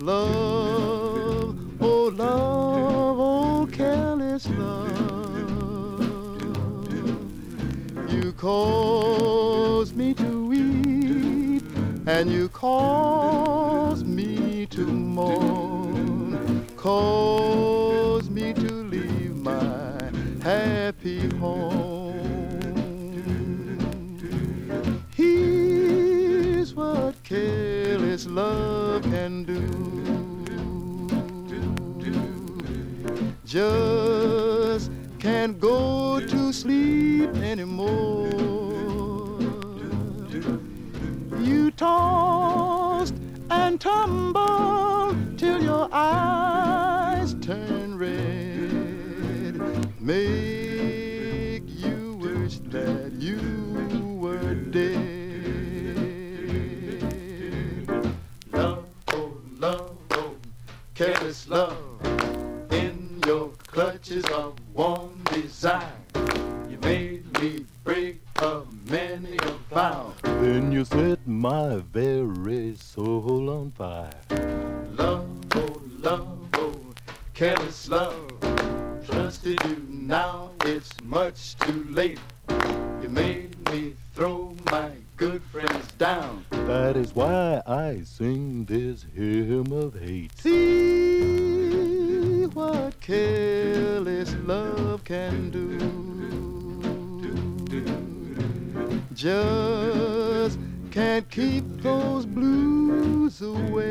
love, oh careless love. You cause me to weep, and you cause me to mourn, cause me to leave my happy home. Here's what careless love can do. Just can't go to sleep anymore. You tossed and tumbled till your eyes turn red, make you wish that you were dead. Love, oh, careless love, in your clutches of warm desire, you made me break a many a vow. Then you set my very soul on fire. Love, oh, careless love, trusted you, now it's much too late. You made me throw my good friends down. That is why I sing this hymn of hate. See what careless love can do. Just can't keep those blues away.